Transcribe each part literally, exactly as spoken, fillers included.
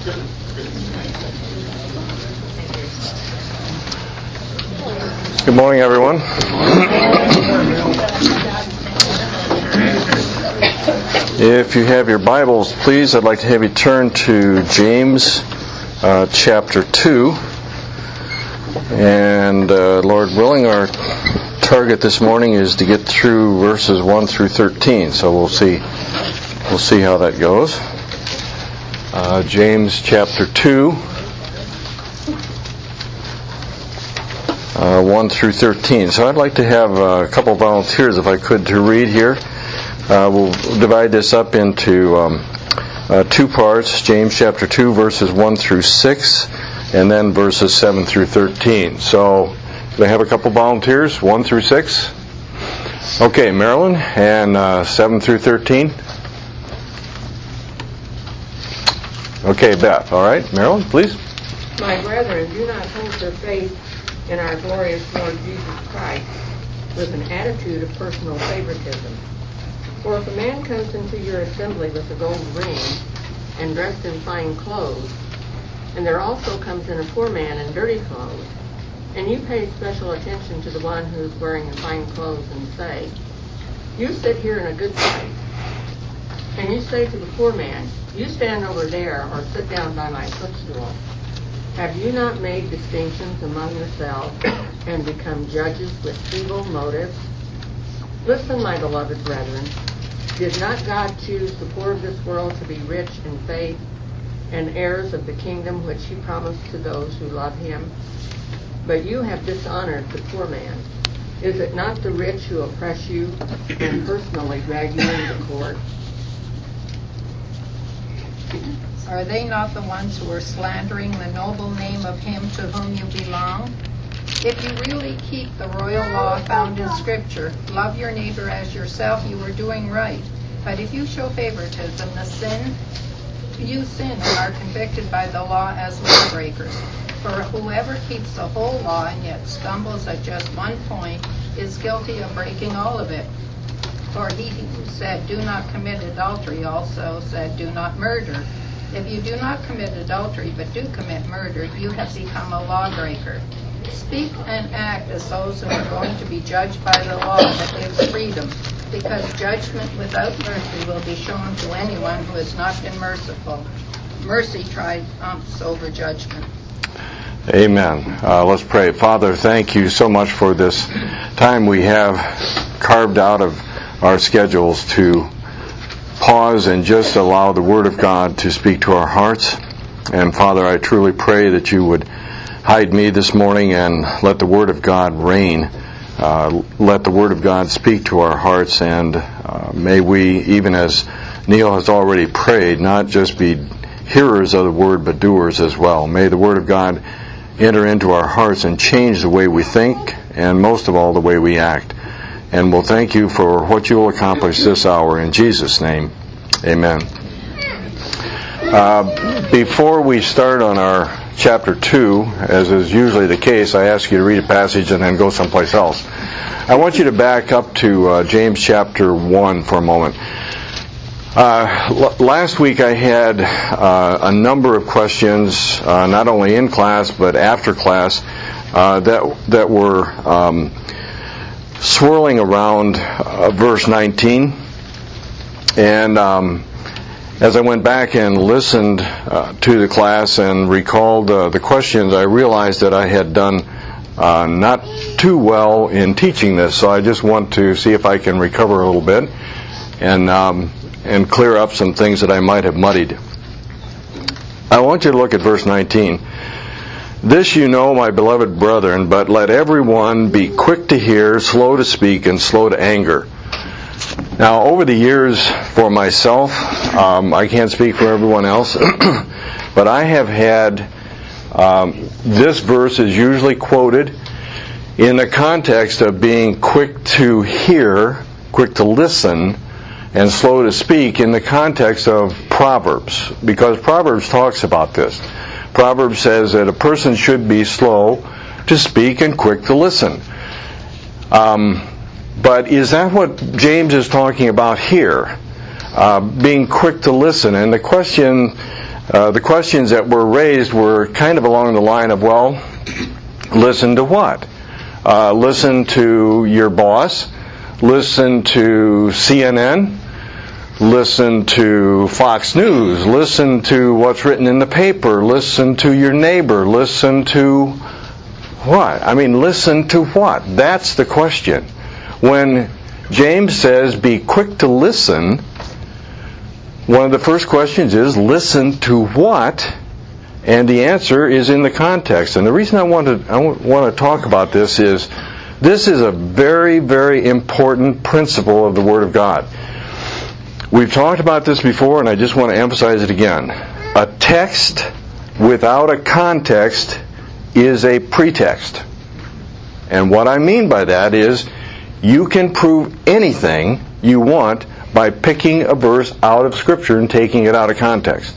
Good morning, everyone. If you have your Bibles, please, I'd like to have you turn to James uh, chapter two. And uh, Lord willing, our target this morning is to get through verses one through thirteen. So we'll see, we'll see how that goes. Uh, James chapter two. Uh, one through thirteen. So I'd like to have uh, a couple volunteers, if I could, to read here. Uh, we'll divide this up into um, uh, two parts. James chapter two, verses one through six, and then verses seven through thirteen. So, do I have a couple volunteers? one through six? Okay, Marilyn, and uh, seven through thirteen? Okay, Beth. All right, Marilyn, please. My brethren, do not hold your faith in our glorious Lord Jesus Christ with an attitude of personal favoritism. For if a man comes into your assembly with a gold ring and dressed in fine clothes, and there also comes in a poor man in dirty clothes, and you pay special attention to the one who is wearing the fine clothes and say, "You sit here in a good place," and you say to the poor man, "You stand over there or sit down by my footstool," have you not made distinctions among yourselves and become judges with evil motives? Listen, my beloved brethren, did not God choose the poor of this world to be rich in faith and heirs of the kingdom which he promised to those who love him? But you have dishonored the poor man. Is it not the rich who oppress you and personally drag you into court? Are they not the ones who are slandering the noble name of him to whom you belong? If you really keep the royal law found in Scripture, love your neighbor as yourself, you are doing right. But if you show favoritism, the sin, you sin and are convicted by the law as lawbreakers. For whoever keeps the whole law and yet stumbles at just one point is guilty of breaking all of it. For he who said, "Do not commit adultery," also said, "Do not murder." If you do not commit adultery but do commit murder, you have become a lawbreaker. Speak and act as those who are going to be judged by the law that gives freedom, because judgment without mercy will be shown to anyone who has not been merciful. Mercy triumphs over judgment. Amen. Uh, let's pray. Father, thank you so much for this time we have carved out of our schedules to pause and just allow the Word of God to speak to our hearts. And Father, I truly pray that you would hide me this morning and let the Word of God reign. Uh, let the Word of God speak to our hearts, and uh, may we, even as Neil has already prayed, not just be hearers of the Word but doers as well. May the Word of God enter into our hearts and change the way we think, and most of all the way we act. And we'll thank you for what you will accomplish this hour in Jesus' name. Amen. Uh, before we start on our chapter two, as is usually the case, I ask you to read a passage and then go someplace else. I want you to back up to uh, James chapter one for a moment. Uh, l- last week I had uh, a number of questions, uh, not only in class but after class, uh, that that were um, swirling around uh, verse nineteen, and um, as I went back and listened uh, to the class and recalled uh, the questions, I realized that I had done uh, not too well in teaching this. So I just want to see if I can recover a little bit and um, and clear up some things that I might have muddied. I want you to look at verse nineteen. "This you know, my beloved brethren, but let everyone be quick to hear, slow to speak, and slow to anger." Now, over the years, for myself, um, I can't speak for everyone else, but I have had um, this verse is usually quoted in the context of being quick to hear, quick to listen, and slow to speak in the context of Proverbs, because Proverbs talks about this. Proverbs says that a person should be slow to speak and quick to listen. Um, but is that what James is talking about here? Uh, being quick to listen. And the question Uh, the questions that were raised were kind of along the line of, well, listen to what? Uh, listen to your boss, listen to C N N, listen to Fox News, listen to what's written in the paper, listen to your neighbor, listen to what? I mean, listen to what? That's the question. When James says, be quick to listen, one of the first questions is, listen to what? And the answer is in the context. And the reason I want to I want to talk about this is, this is a very, very important principle of the Word of God. We've talked about this before, and I just want to emphasize it again. A text without a context is a pretext. And what I mean by that is, you can prove anything you want by picking a verse out of Scripture and taking it out of context.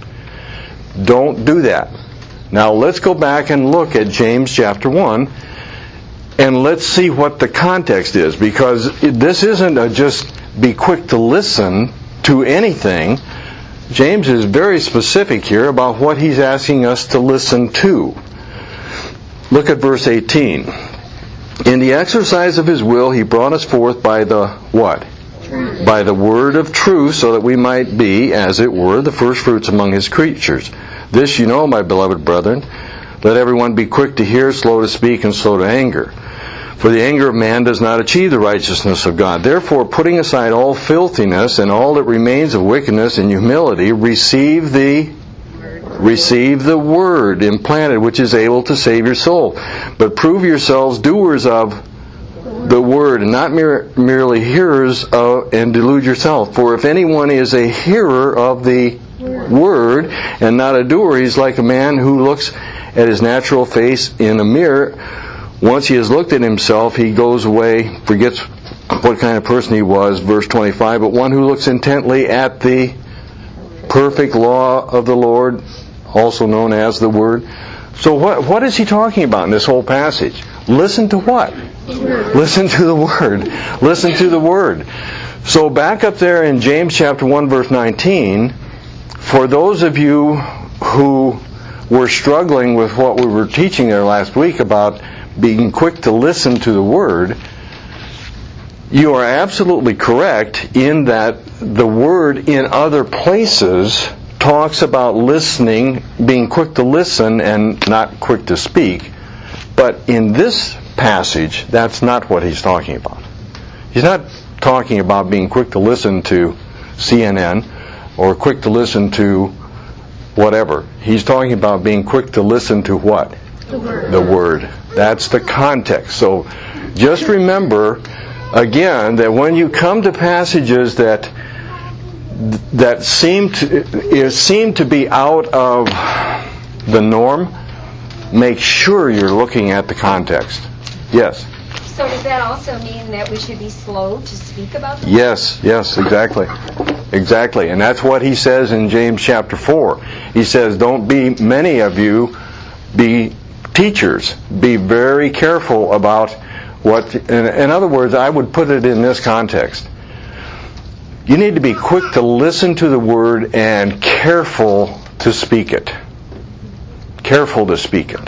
Don't do that. Now let's go back and look at James chapter one, and let's see what the context is, because this isn't a just be quick to listen to anything. James is very specific here about what he's asking us to listen to. Look at verse eighteen. In the exercise of his will he brought us forth by the what? Truth. By the word of truth, so that we might be, as it were, the first fruits among his creatures. This you know, my beloved brethren, let everyone be quick to hear, slow to speak, and slow to anger. For the anger of man does not achieve the righteousness of God. Therefore, putting aside all filthiness and all that remains of wickedness and humility, receive the receive the word implanted, which is able to save your soul. But prove yourselves doers of the word, and not mere, merely hearers of, and delude yourself. For if anyone is a hearer of the word and not a doer, he's like a man who looks at his natural face in a mirror. Once he has looked at himself, he goes away, forgets what kind of person he was. Verse twenty-five, but one who looks intently at the perfect law of the Lord, also known as the Word. So what what is he talking about in this whole passage? Listen to what? Listen to the Word. Listen to the Word. So back up there in James chapter one, verse nineteen, for those of you who were struggling with what we were teaching there last week about being quick to listen to the Word, you are absolutely correct in that the Word in other places talks about listening, being quick to listen and not quick to speak. But in this passage, that's not what he's talking about. He's not talking about being quick to listen to C N N or quick to listen to whatever. He's talking about being quick to listen to what? The Word. The Word. That's the context. So just remember, again, that when you come to passages that that seem to seem to be out of the norm, make sure you're looking at the context. Yes? So does that also mean that we should be slow to speak about them? Yes, yes, exactly. Exactly. And that's what he says in James chapter four. He says, don't be, many of you, be teachers. Be very careful about what, in, in other words, I would put it in this context. You need to be quick to listen to the Word and careful to speak it. Careful to speak it.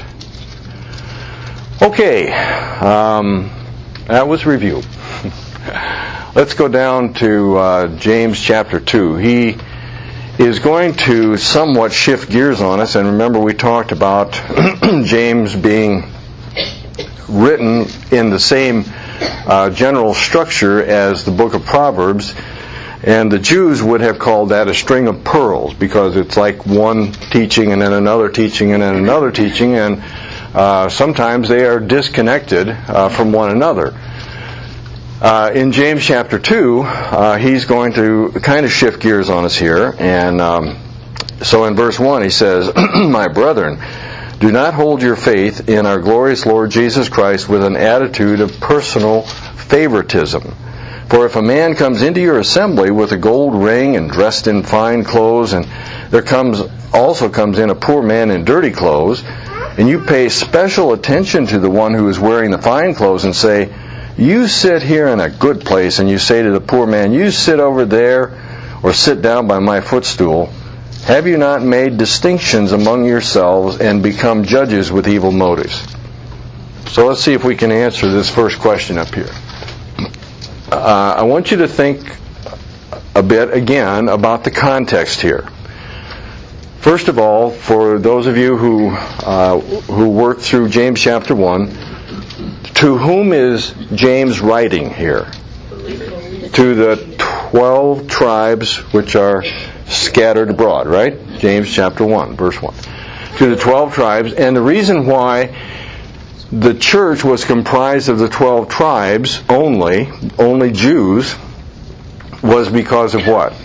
Okay, um, that was review. Let's go down to uh, James chapter two. He is going to somewhat shift gears on us, and remember we talked about James being written in the same uh, general structure as the book of Proverbs. And the Jews would have called that a string of pearls, because it's like one teaching and then another teaching and then another teaching, and uh, sometimes they are disconnected uh, from one another. Uh, in James chapter two, uh, he's going to kind of shift gears on us here. And um, so in verse one he says, my brethren, do not hold your faith in our glorious Lord Jesus Christ with an attitude of personal favoritism. For if a man comes into your assembly with a gold ring and dressed in fine clothes, and there comes also comes in a poor man in dirty clothes, and you pay special attention to the one who is wearing the fine clothes and say, you sit here in a good place, and you say to the poor man, you sit over there or sit down by my footstool, Have you not made distinctions among yourselves and become judges with evil motives? So let's see if we can answer this first question up here. Uh, I want you to think a bit again about the context here. First of all, for those of you who uh, who worked through James chapter one, to whom is James writing here? To the twelve tribes which are scattered abroad, right? James chapter one, verse one. To the twelve tribes, and the reason why the church was comprised of the twelve tribes only, only Jews, was because of what?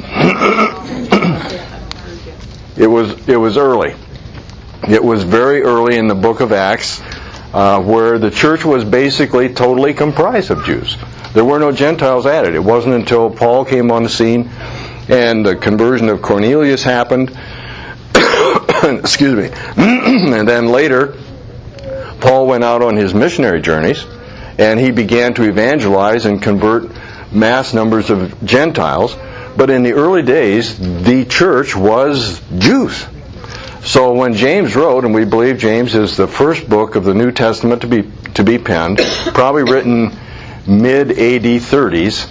It was it was early. It was very early in the book of Acts, uh, where the church was basically totally comprised of Jews. There were no Gentiles added. It wasn't until Paul came on the scene and the conversion of Cornelius happened. Excuse me. And then later, Paul went out on his missionary journeys, and he began to evangelize and convert mass numbers of Gentiles. But in the early days, the church was Jews. So when James wrote, and we believe James is the first book of the New Testament to be to be penned, probably written mid-A D thirties,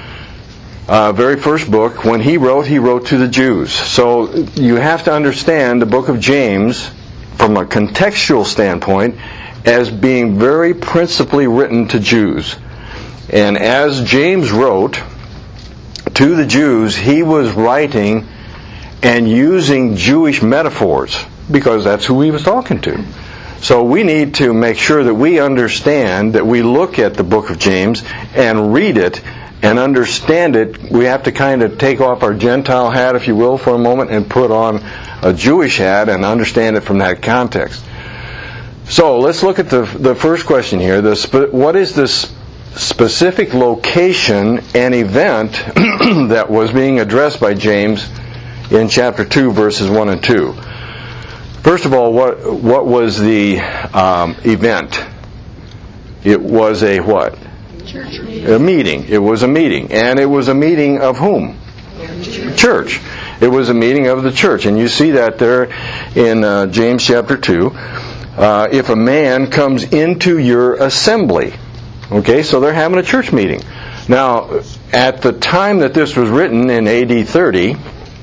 uh, very first book, when he wrote, he wrote to the Jews. So you have to understand the book of James, from a contextual standpoint, as being very principally written to Jews. And as James wrote to the Jews, he was writing and using Jewish metaphors, because that's who he was talking to. So we need to make sure that we understand, that we look at the book of James and read it and understand it. We have to kind of take off our Gentile hat, if you will, for a moment, and put on a Jewish hat and understand it from that context. So let's look at the the first question here. The spe- what is this specific location and event that was being addressed by James in chapter two, verses one and two? First of all, what what was the um, event? It was a what? Church. A meeting. It was a meeting. And it was a meeting of whom? Church. It was a meeting of the church. And you see that there in uh, James chapter two. Uh, if a man comes into your assembly. Okay, so they're having a church meeting. Now, at the time that this was written in A D thirty,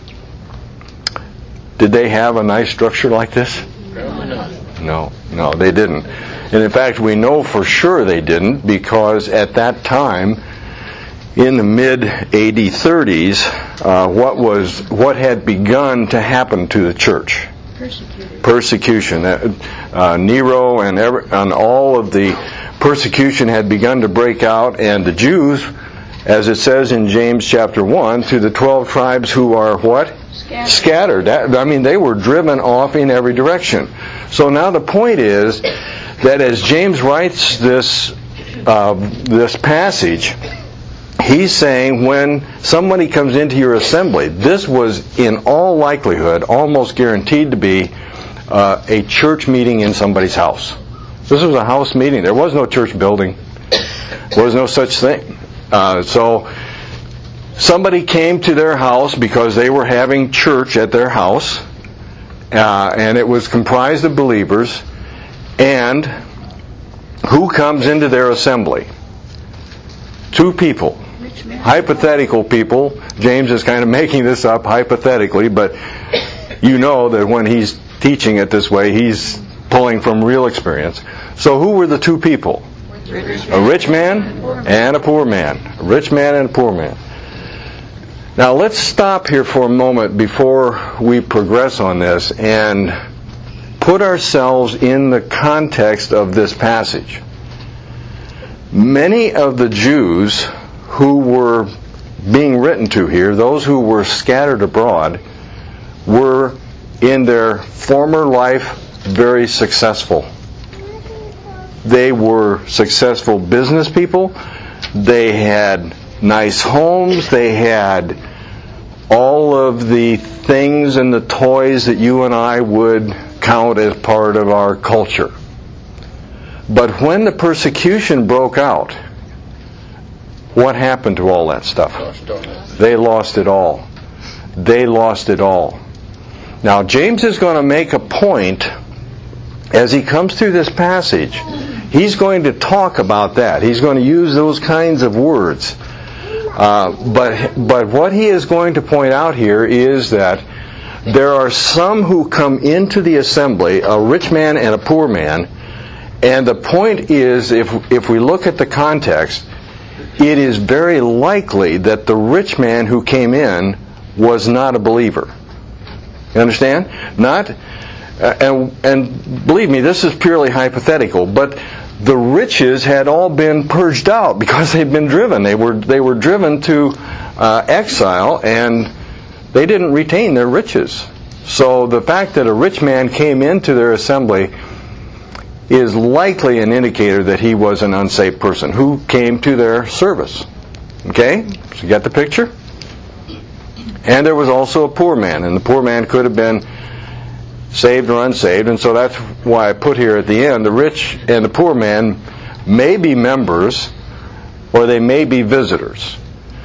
did they have a nice structure like this? No, no, they didn't. And in fact, we know for sure they didn't, because at that time, in the mid-A D thirties, uh, what was what had begun to happen to the church? Persecuted. Persecution. Uh, Nero and, every, and all of the persecution had begun to break out, and the Jews, as it says in James chapter one, to the twelve tribes who are what? Scattered. Scattered. That, I mean, they were driven off in every direction. So now the point is that as James writes this uh, this passage, he's saying when somebody comes into your assembly, this was in all likelihood almost guaranteed to be uh, a church meeting in somebody's house. This was a house meeting. There was no church building. There was no such thing. Uh, so somebody came to their house because they were having church at their house, uh, and it was comprised of believers. And who comes into their assembly? Two people. Hypothetical people. James is kind of making this up hypothetically, but you know that when he's teaching it this way, he's pulling from real experience. So who were the two people? A rich man and a poor man. A rich man and a poor man. Now let's stop here for a moment before we progress on this and put ourselves in the context of this passage. Many of the Jews who were being written to here, those who were scattered abroad, were in their former life very successful. They were successful business people. They had nice homes. They had all of the things and the toys that you and I would count as part of our culture. But when the persecution broke out, what happened to all that stuff? They lost it all. They lost it all. Now, James is going to make a point as he comes through this passage. He's going to talk about that. He's going to use those kinds of words. Uh, but but what he is going to point out here is that there are some who come into the assembly, a rich man and a poor man, and the point is, if if we look at the context, it is very likely that the rich man who came in was not a believer. You understand? Not, uh, and and believe me, this is purely hypothetical, but the riches had all been purged out because they'd been driven. They were they were driven to uh, exile, and they didn't retain their riches. So the fact that a rich man came into their assembly is likely an indicator that he was an unsaved person who came to their service. Okay? So you got the picture? And there was also a poor man, and the poor man could have been saved or unsaved, and so that's why I put here at the end, the rich and the poor man may be members or they may be visitors.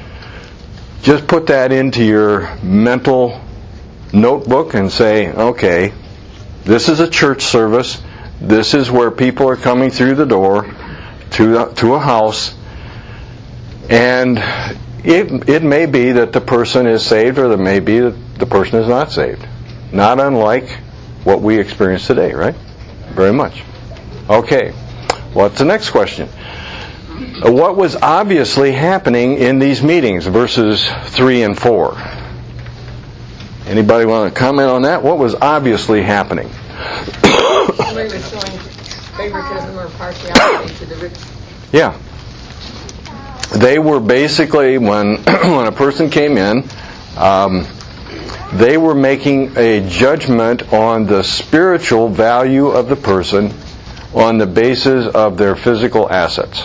Just put that into your mental notebook and say, okay, this is a church service. This is where people are coming through the door to to a house, and it it may be that the person is saved, or it may be that the person is not saved. Not unlike what we experience today, right? Very much. Okay. What's the next question? What was obviously happening in these meetings, verses three and four? Anybody want to comment on that? What was obviously happening? Somebody was showing favoritism or partiality to the rich. Yeah. They were basically, when when a person came in, um, they were making a judgment on the spiritual value of the person on the basis of their physical assets.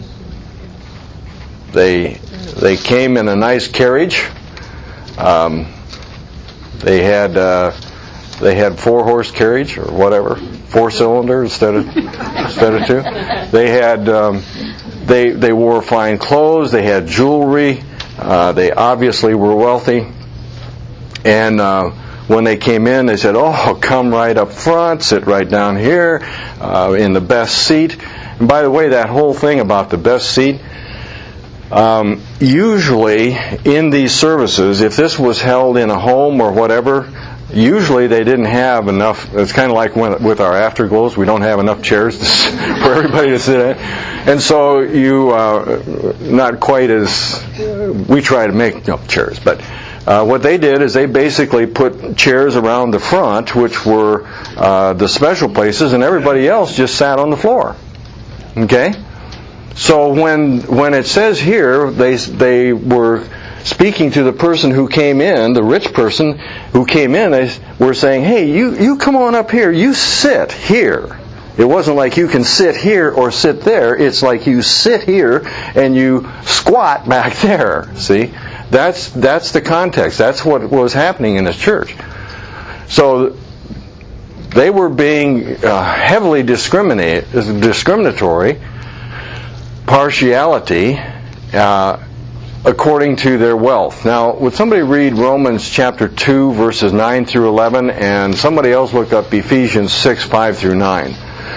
They they came in a nice carriage. Um, they had uh, they had four horse carriage or whatever, four cylinder instead of instead of two. They had um, they they wore fine clothes. They had jewelry. Uh, they obviously were wealthy. And uh, when they came in, they said, "Oh, come right up front, sit right down here, uh, in the best seat." And by the way, that whole thing about the best seat, um, usually in these services, if this was held in a home or whatever, usually they didn't have enough. It's kind of like when, with our afterglows, we don't have enough chairs to, for everybody to sit in. And so you, uh, not quite as, we try to make no, chairs, but Uh, what they did is they basically put chairs around the front, which were uh, the special places, and everybody else just sat on the floor. Okay? So when when it says here they they were speaking to the person who came in, the rich person who came in, they were saying, "Hey, you you come on up here. You sit here." It wasn't like you can sit here or sit there. It's like you sit here and you squat back there. See? That's that's the context. That's what was happening in this church. So they were being uh, heavily discriminate, discriminatory, partiality, uh, according to their wealth. Now, would somebody read Romans chapter two, verses nine through eleven, and somebody else look up Ephesians six, five through nine.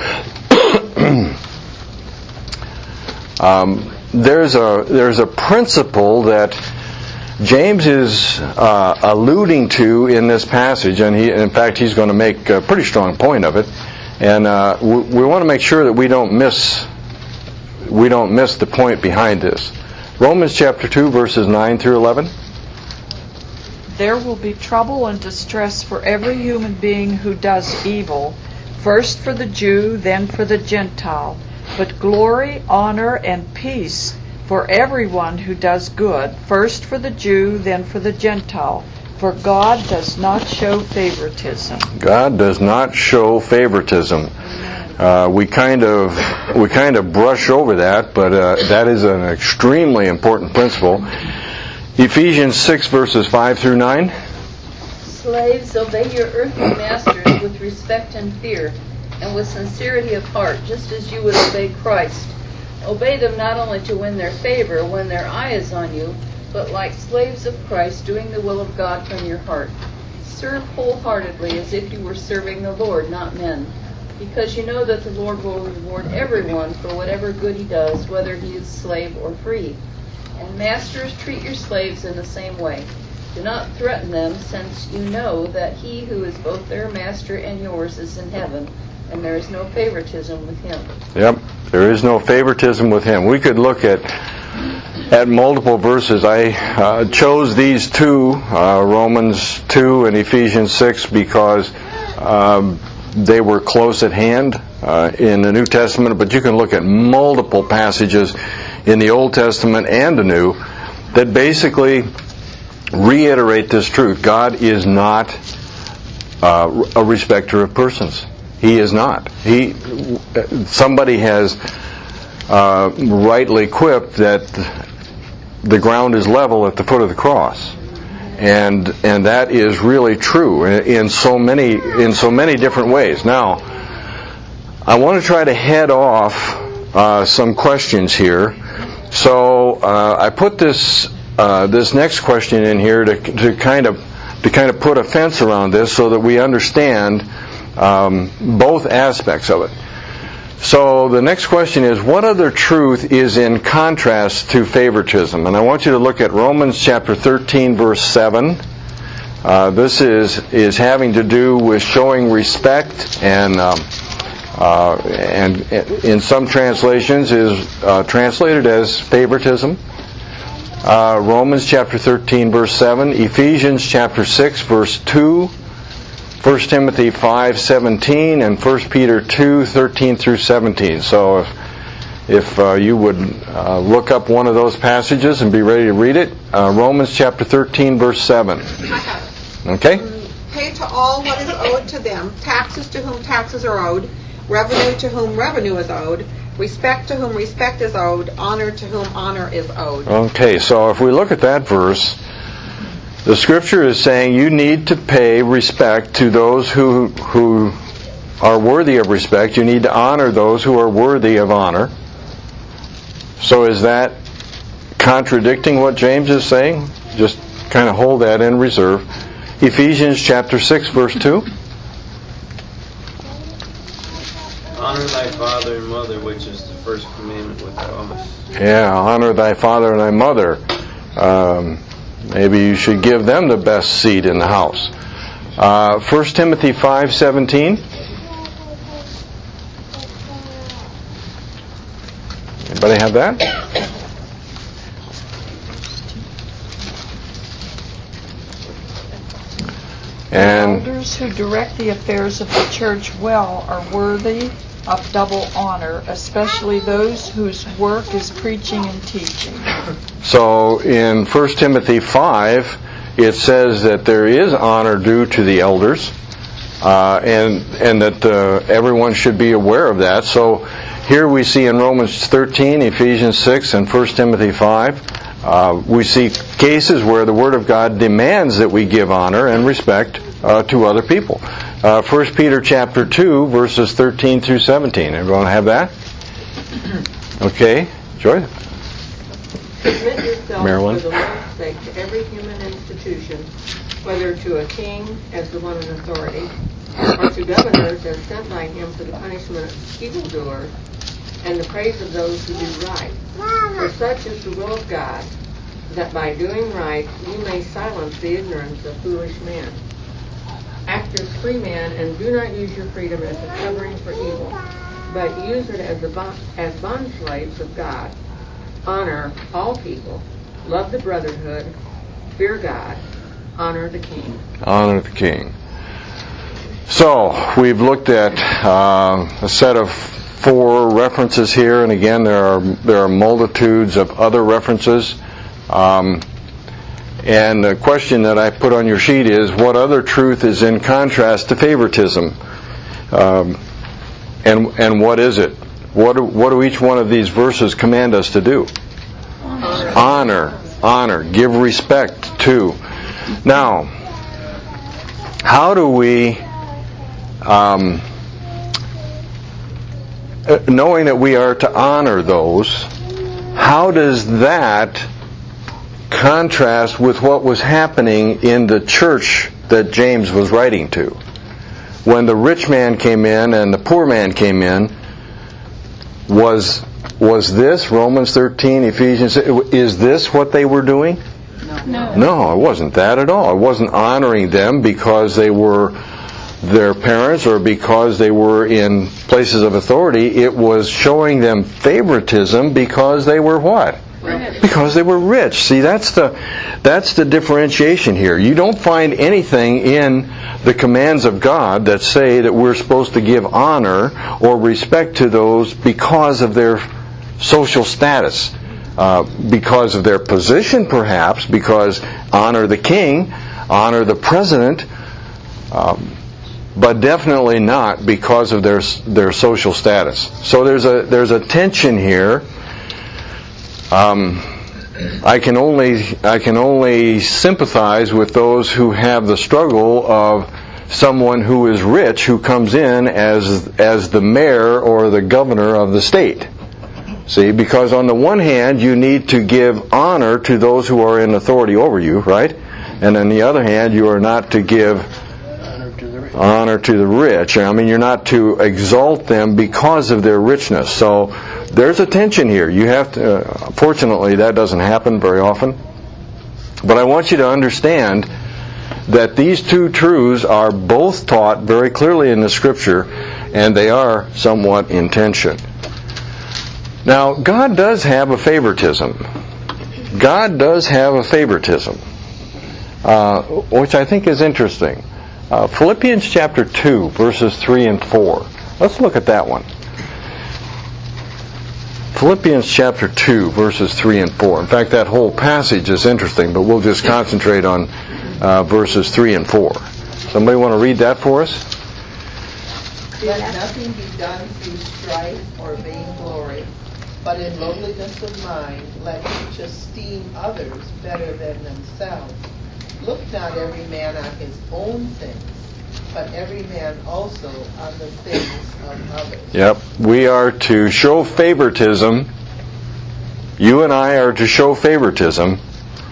um, there's a there's a principle that James is uh, alluding to in this passage, and he, in fact, he's going to make a pretty strong point of it. And uh, we, we want to make sure that we don't miss we don't miss the point behind this. Romans chapter two, verses nine through eleven. There will be trouble and distress for every human being who does evil, first for the Jew, then for the Gentile. But glory, honor, and peace for everyone who does good, first for the Jew, then for the Gentile. For God does not show favoritism. God does not show favoritism. Uh, we kind of we kind of brush over that, but uh, that is an extremely important principle. Ephesians six, verses five through nine. Slaves, obey your earthly masters with respect and fear, and with sincerity of heart, just as you would obey Christ. Obey them not only to win their favor when their eye is on you, but like slaves of Christ, doing the will of God from your heart. serve wholeheartedly as if you were serving the Lord, not men, because you know that the Lord will reward everyone for whatever good he does, whether he is slave or free. And masters, treat your slaves in the same way. Do not threaten them, since you know that he who is both their master and yours is in heaven, and there is no favoritism with him. Yep, there is no favoritism with him. We could look at at multiple verses. I uh, chose these two, uh, Romans two and Ephesians six, because um, they were close at hand uh, in the New Testament, but you can look at multiple passages in the Old Testament and the New that basically reiterate this truth. God is not uh, a respecter of persons. He is not. He, somebody has uh, rightly quipped that the ground is level at the foot of the cross, and and that is really true in so many in so many different ways. Now, I want to try to head off uh, some questions here. So uh, I put this uh, this next question in here to to kind of to kind of put a fence around this so that we understand Um, both aspects of it. So the next question is, what other truth is in contrast to favoritism? And I want you to look at Romans chapter thirteen, verse seven. Uh, this is is having to do with showing respect, and um, uh, and in some translations is uh, translated as favoritism. Uh, Romans chapter thirteen, verse seven. Ephesians chapter six, verse two. First Timothy five seventeen and First Peter two thirteen through seventeen. So if, if uh, you would uh, look up one of those passages and be ready to read it, uh, Romans chapter thirteen, verse seven. Okay? Pay to all what is owed to them, taxes to whom taxes are owed, revenue to whom revenue is owed, respect to whom respect is owed, honor to whom honor is owed. Okay, so if we look at that verse, the Scripture is saying you need to pay respect to those who who are worthy of respect. You need to honor those who are worthy of honor. So is that contradicting what James is saying? Just kind of hold that in reserve. Ephesians chapter six, verse two. Honor thy father and mother, which is the first commandment with promise. Yeah, honor thy father and thy mother. Um, Maybe you should give them the best seat in the house. Uh, First Timothy five seventeen. Anybody have that? And elders who direct the affairs of the church well are worthy of double honor, especially those whose work is preaching and teaching. So in First Timothy five, it says that there is honor due to the elders, uh, and and that uh, everyone should be aware of that. So here we see in Romans thirteen, Ephesians six, and First Timothy five, uh, we see cases where the Word of God demands that we give honor and respect uh, to other people. Uh, First Peter chapter two, verses thirteen through seventeen. Everyone have that? Okay. Joy? Submit yourself Marilyn? for the Lord's sake to every human institution, whether to a king as the one in authority, or to governors as sent by him for the punishment of evildoers and the praise of those who do right. For such is the will of God, that by doing right you may silence the ignorance of foolish men. Act as free men, and do not use your freedom as a covering for evil, but use it as a bond, as bond slaves of God. Honor all people, love the brotherhood, fear God, honor the king. Honor the king. So we've looked at uh, a set of four references here, and again there are there are multitudes of other references. Um, And the question that I put on your sheet is, what other truth is in contrast to favoritism? Um, and and what is it? What do, what do each one of these verses command us to do? Honor. Honor. Honor. Give respect to. Now, how do we, um, knowing that we are to honor those, how does that contrast with what was happening in the church that James was writing to. When the rich man came in and the poor man came in, was was this Romans thirteen, Ephesians, is this what they were doing? No. No, it wasn't that at all. It wasn't honoring them because they were their parents or because they were in places of authority. It was showing them favoritism because they were what? Rich. Because they were rich. See, that's the that's the differentiation here. You don't find anything in the commands of God that say that we're supposed to give honor or respect to those because of their social status, uh, because of their position perhaps, because honor the king, honor the president, um, but definitely not because of their their social status. So there's a there's a tension here. Um, I can only I can only sympathize with those who have the struggle of someone who is rich who comes in as as the mayor or the governor of the state. See, because on the one hand you need to give honor to those who are in authority over you, right? And on the other hand, you are not to give honor to the rich. I mean, you're not to exalt them because of their richness. So there's a tension here. You have to. Uh, fortunately, that doesn't happen very often. But I want you to understand that these two truths are both taught very clearly in the Scripture, and they are somewhat in tension. Now, God does have a favoritism. God does have a favoritism, uh, which I think is interesting. Uh, Philippians chapter two, verses three and four. Let's look at that one. Philippians chapter two, verses three and four. In fact, that whole passage is interesting, but we'll just concentrate on uh, verses three and four. Somebody want to read that for us? Let nothing be done through strife or vainglory, but in lowliness of mind let each esteem others better than themselves. Look not every man on his own things, but every man also on the things of others. Yep. We are to show favoritism. You and I are to show favoritism.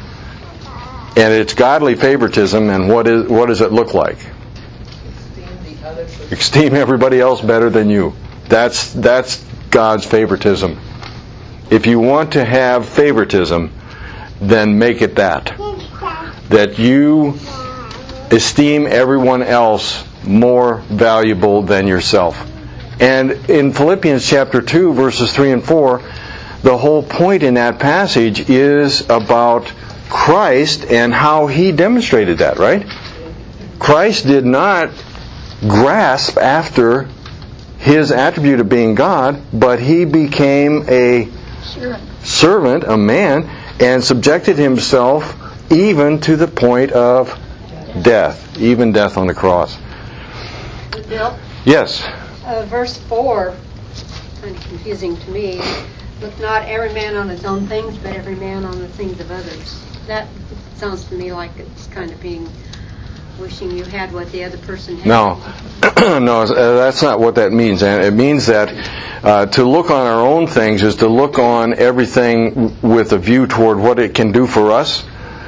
And it's godly favoritism, and what is what does it look like? Esteem the other person. Esteem everybody else better than you. That's that's God's favoritism. If you want to have favoritism, then make it that. That you esteem everyone else more valuable than yourself. And in Philippians chapter two, verses three and four, the whole point in that passage is about Christ and how He demonstrated that, right? Christ did not grasp after His attribute of being God, but He became a servant, a man, and subjected Himself even to the point of death, even death on the cross. Bill? Yes. Uh, verse four, kind of confusing to me. Look not every man on his own things, but every man on the things of others. That sounds to me like it's kind of being, wishing you had what the other person had. No, no, that's not what that means. And it means that uh, to look on our own things is to look on everything with a view toward what it can do for us,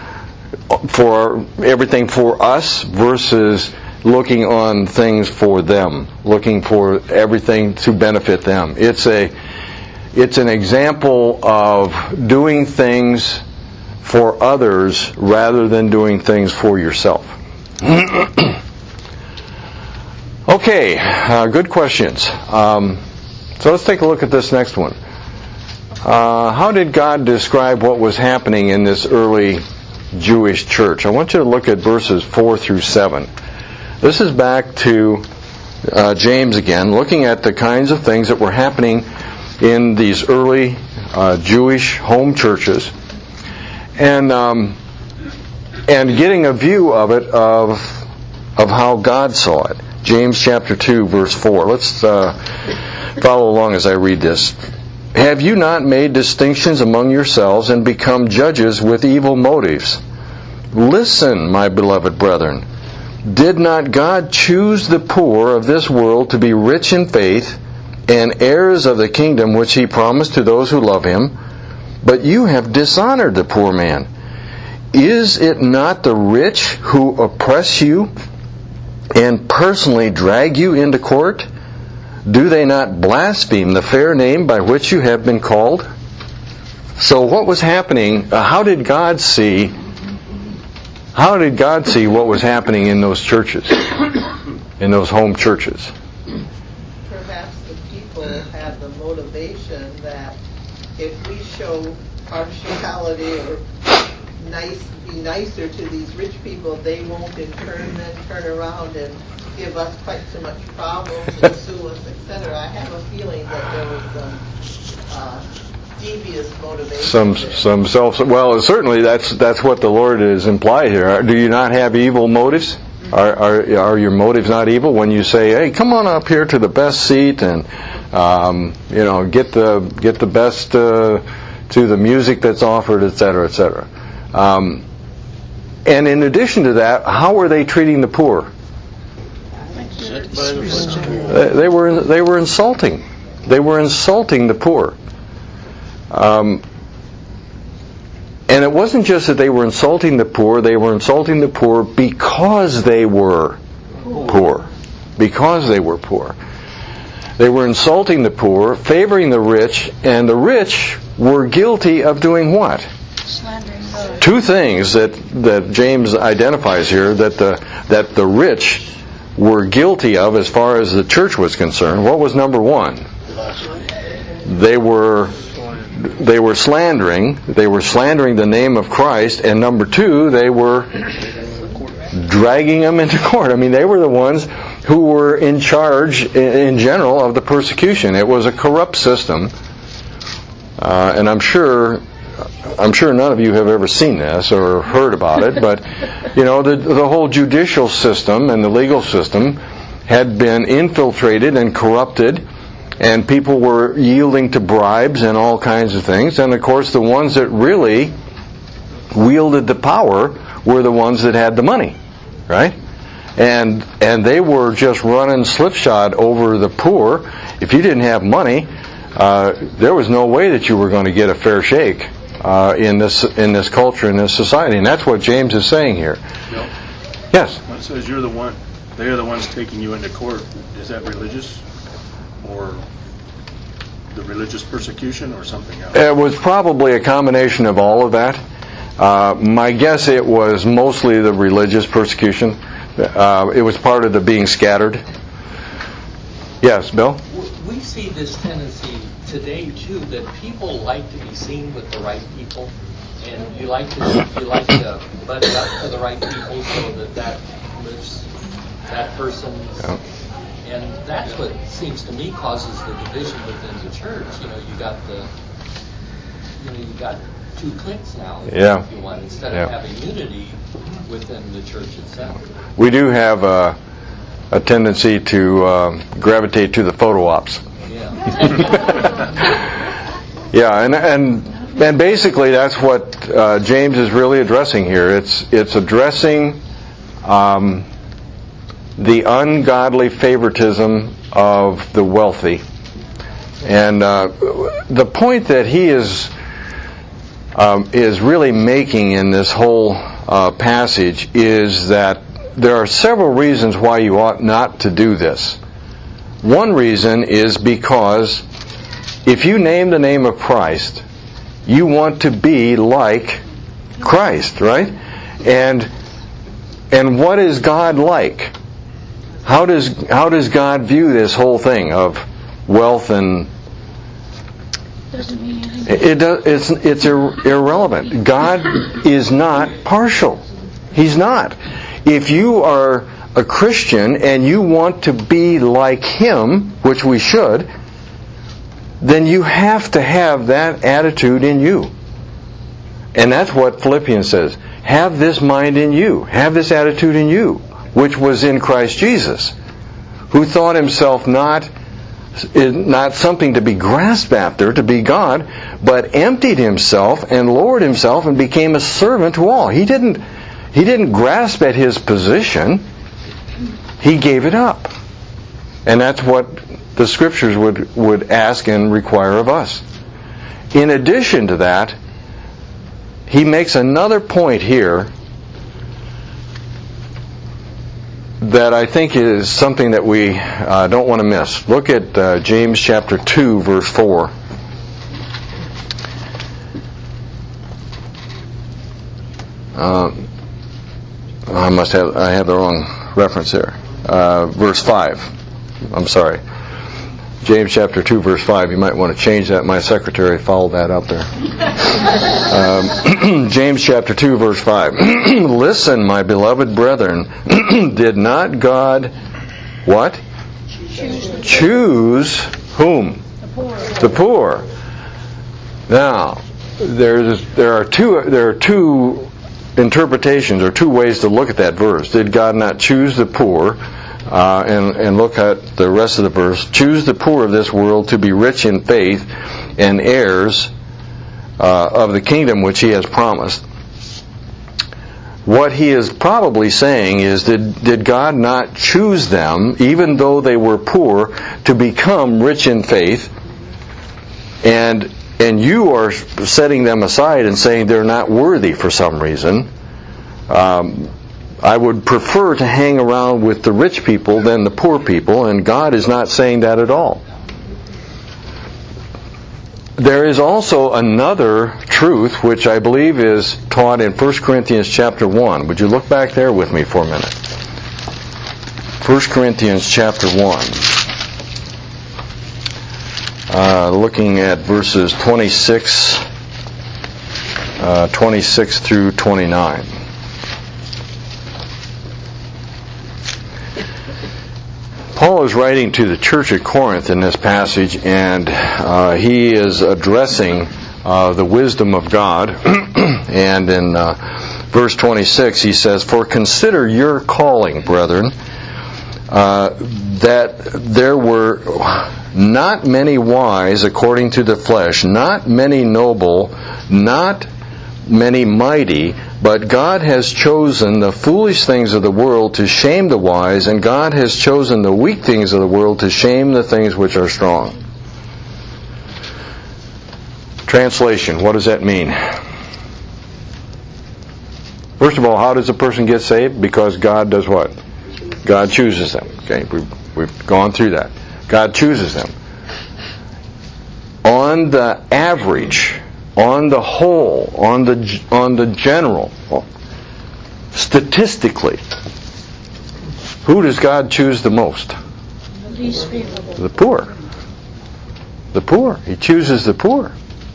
for everything for us, versus looking on things for them, looking for everything to benefit them. It's a, it's an example of doing things for others rather than doing things for yourself. Okay, uh, good questions. Um, so let's take a look at this next one. Uh, how did God describe what was happening in this early Jewish church? I want you to look at verses four through seven. This is back to uh, James again, looking at the kinds of things that were happening in these early uh, Jewish home churches, and um, and getting a view of it of of how God saw it. James chapter two, verse four. Let's uh, follow along as I read this. Have you not made distinctions among yourselves and become judges with evil motives? Listen, my beloved brethren. Did not God choose the poor of this world to be rich in faith and heirs of the kingdom which He promised to those who love Him? But you have dishonored the poor man. Is it not the rich who oppress you and personally drag you into court? Do they not blaspheme the fair name by which you have been called? So what was happening? Uh, how did God see? How did God see what was happening in those churches, in those home churches? Perhaps the people had the motivation that if we show partiality or nice, be nicer to these rich people, they won't in turn then turn around and give us quite so much problems and sue us, et cetera. I have a feeling that there was some uh, devious motivation. Some there. some self. Well, certainly that's that's what the Lord is implied here. Do you not have evil motives? Are are are your motives not evil when you say, "Hey, come on up here to the best seat and um, you know get the get the best uh, to the music that's offered, et cetera, et cetera." Um, and in addition to that, how were they treating the poor? Uh, they were they were insulting. They were insulting the poor. Um, and it wasn't just that they were insulting the poor. They were insulting the poor because they were poor. Because they were poor. They were insulting the poor, favoring the rich, and the rich were guilty of doing what? Two things that, that James identifies here that the that the rich were guilty of as far as the church was concerned. What was number one? They were they were slandering. They were slandering the name of Christ, and number two, they were dragging them into court. I mean, they were the ones who were in charge in general of the persecution. It was a corrupt system, uh, and I'm sure. I'm sure none of you have ever seen this or heard about it, but you know the the whole judicial system and the legal system had been infiltrated and corrupted, and people were yielding to bribes and all kinds of things. And of course, the ones that really wielded the power were the ones that had the money, right? And and they were just running slipshod over the poor. If you didn't have money, uh, there was no way that you were going to get a fair shake. Uh, in this in this culture, in this society, and that's what James is saying here. No. Yes. When it says you're the one, they are the ones taking you into court. Is that religious, or the religious persecution, or something else? It was probably a combination of all of that. Uh, my guess it was mostly the religious persecution. Uh, it was part of the being scattered. Yes, Bill? We see this tendency today too, that people like to be seen with the right people, and you like to you like to butt it up to the right people so that that lifts that person, yeah. And that's what seems to me causes the division within the church. You know, you got the you know you got two cliques now, yeah. if you want, instead yeah. of having unity within the church itself. We do have a, a tendency to uh, gravitate to the photo ops. Yeah, and and and basically that's what uh, James is really addressing here. It's it's addressing um, the ungodly favoritism of the wealthy, and uh, the point that he is um, is really making in this whole uh, passage is that there are several reasons why you ought not to do this. One reason is because if you name the name of Christ, you want to be like Christ, right? And and what is God like? How does how does God view this whole thing of wealth and doesn't mean anything. It, it does, it's it's ir- irrelevant. God is not partial. He's not. If you are a Christian and you want to be like Him, which we should, then you have to have that attitude in you. And that's what Philippians says. Have this mind in you. Have this attitude in you, which was in Christ Jesus, who thought Himself not not something to be grasped after, to be God, but emptied Himself and lowered Himself and became a servant to all. He didn't He didn't grasp at His position. He gave it up. And that's what the Scriptures would, would ask and require of us. In addition to that, he makes another point here that I think is something that we uh, don't want to miss. Look at uh, James chapter two, verse four. Uh, I must have I have the wrong reference there. Uh, verse five. I'm sorry. James chapter two, verse five. You might want to change that. My secretary followed that up there. Um, James chapter two, verse five. Listen, my beloved brethren, did not God what? Choose, Choose whom? The poor. The poor. Now, there's there are two there are two interpretations or two ways to look at that verse. Did God not choose the poor? Uh, and, and look at the rest of the verse. Choose the poor of this world to be rich in faith and heirs uh, of the kingdom which he has promised. What he is probably saying is, did, did God not choose them, even though they were poor, to become rich in faith? And and you are setting them aside and saying they're not worthy for some reason. Um, I would prefer to hang around with the rich people than the poor people, and God is not saying that at all. There is also another truth which I believe is taught in First Corinthians chapter one. Would you look back there with me for a minute? First Corinthians chapter one. Uh, looking at verses twenty-six, uh, twenty-six through twenty-nine. Paul is writing to the church at Corinth in this passage, and uh, he is addressing uh, the wisdom of God. And in uh, verse twenty-six he says, "For consider your calling, brethren, uh, that there were not many wise according to the flesh, not many noble, not many mighty, but God has chosen the foolish things of the world to shame the wise, and God has chosen the weak things of the world to shame the things which are strong." Translation, what does that mean? First of all, how does a person get saved? Because God does what? God chooses them. Okay, we've, we've gone through that. God chooses them. On the average, on the whole, on the on the general, statistically, who does God choose the most? The least favorable. The poor. The poor. He chooses the poor.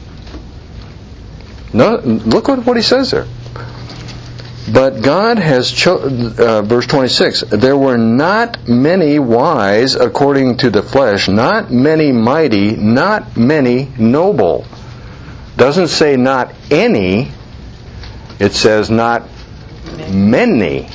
No, look what, what he says there. But God has chosen, uh, verse twenty-six, there were not many wise according to the flesh, not many mighty, not many noble. Doesn't say not any, it says not many.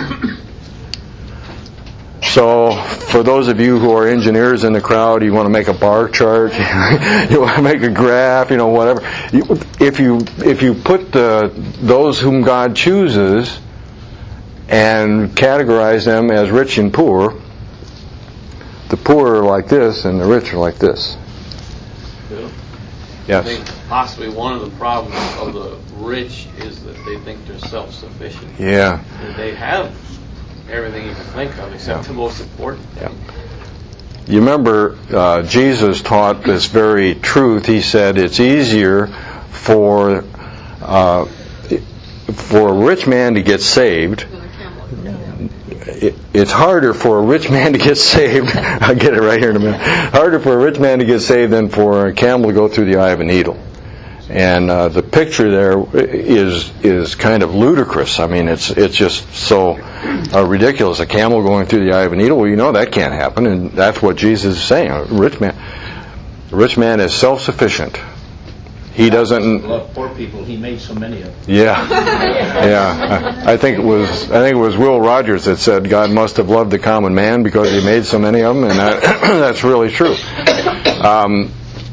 So, for those of you who are engineers in the crowd, you want to make a bar chart, you want to make a graph, you know, whatever. If you if you put the, those whom God chooses and categorize them as rich and poor, the poor are like this and the rich are like this. Bill? Yes. I think possibly one of the problems of the rich is that they think they're self-sufficient. Yeah. And they have everything you can think of except yeah. the most important thing. Yeah. You remember uh, Jesus taught this very truth. He said it's easier for uh, for a rich man to get saved. It, it's harder for a rich man to get saved. I'll get it right here in a minute. Harder for a rich man to get saved than for a camel to go through the eye of a needle. And uh, the picture there is is kind of ludicrous. I mean, it's it's just so uh, ridiculous. A camel going through the eye of a needle. Well, you know that can't happen, and that's what Jesus is saying. A rich man, a rich man is self-sufficient. He doesn't love poor people. He made so many of them. Yeah, yeah. I, I think it was I think it was Will Rogers that said God must have loved the common man because He made so many of them, and that, that's really true. Um,